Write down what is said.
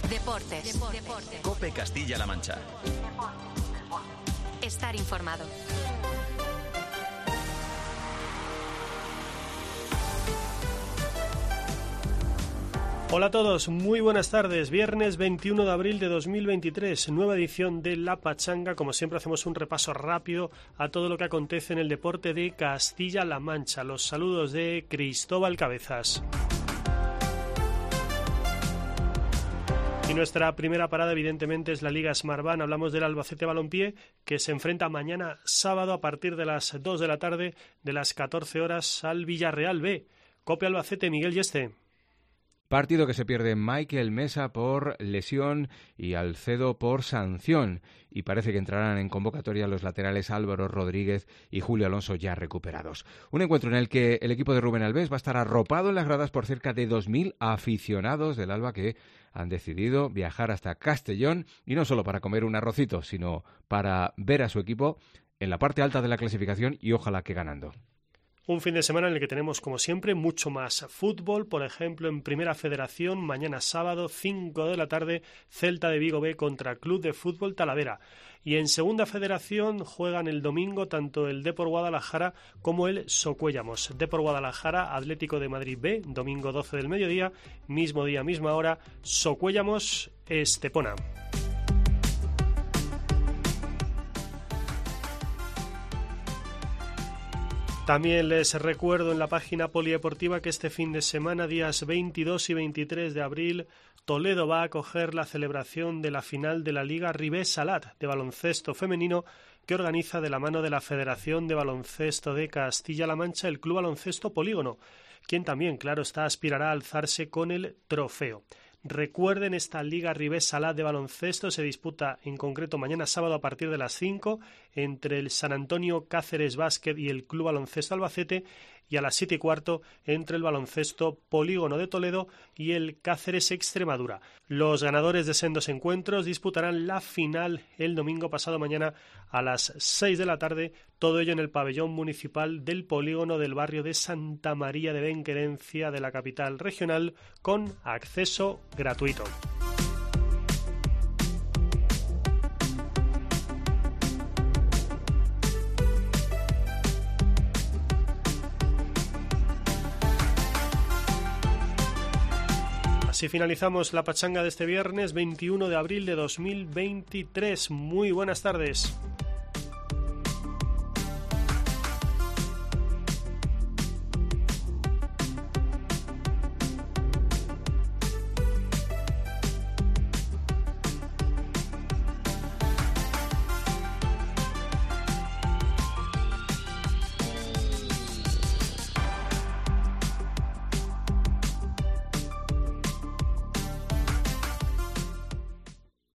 Deportes. COPE Castilla-La Mancha. Estar informado. Hola a todos, muy buenas tardes. Viernes 21 de abril de 2023, nueva edición de La Pachanga. Como siempre hacemos un repaso rápido a todo lo que acontece en el deporte de Castilla-La Mancha. Los saludos de Cristóbal Cabezas. Y nuestra primera parada evidentemente es la Liga Smartbank. Hablamos del Albacete Balompié, que se enfrenta mañana sábado a partir de las 2 de la tarde, de las 14 horas, al Villarreal B. COPE Albacete, Miguel Yeste. Partido que se pierde Michael Mesa por lesión y Alcedo por sanción. Y parece que entrarán en convocatoria los laterales Álvaro Rodríguez y Julio Alonso ya recuperados. Un encuentro en el que el equipo de Rubén Albés va a estar arropado en las gradas por cerca de 2.000 aficionados del Alba que han decidido viajar hasta Castellón, y no solo para comer un arrocito, sino para ver a su equipo en la parte alta de la clasificación y ojalá que ganando. Un fin de semana en el que tenemos, como siempre, mucho más fútbol. Por ejemplo, en Primera Federación, mañana sábado, 5 de la tarde, Celta de Vigo B contra Club de Fútbol Talavera. Y en Segunda Federación juegan el domingo tanto el Depor Guadalajara como el Socuéllamos. Depor Guadalajara, Atlético de Madrid B, domingo 12 del mediodía, mismo día, misma hora, Socuéllamos, Estepona. También les recuerdo en la página polideportiva que este fin de semana, días 22 y 23 de abril, Toledo va a acoger la celebración de la final de la Liga Ribes Salat de baloncesto femenino, que organiza de la mano de la Federación de Baloncesto de Castilla-La Mancha el Club Baloncesto Polígono, quien también, claro está, aspirará a alzarse con el trofeo. Recuerden, esta Liga Ribes Salat de baloncesto se disputa en concreto mañana sábado a partir de las 5 entre el San Antonio Cáceres Básquet y el Club Baloncesto Albacete, y a las 7:15 entre el Baloncesto Polígono de Toledo y el Cáceres Extremadura. Los ganadores de sendos encuentros disputarán la final el domingo pasado mañana a las 6 de la tarde, todo ello en el pabellón municipal del polígono del barrio de Santa María de Benquerencia de la capital regional, con acceso gratuito. Así finalizamos la pachanga de este viernes 21 de abril de 2023. Muy buenas tardes.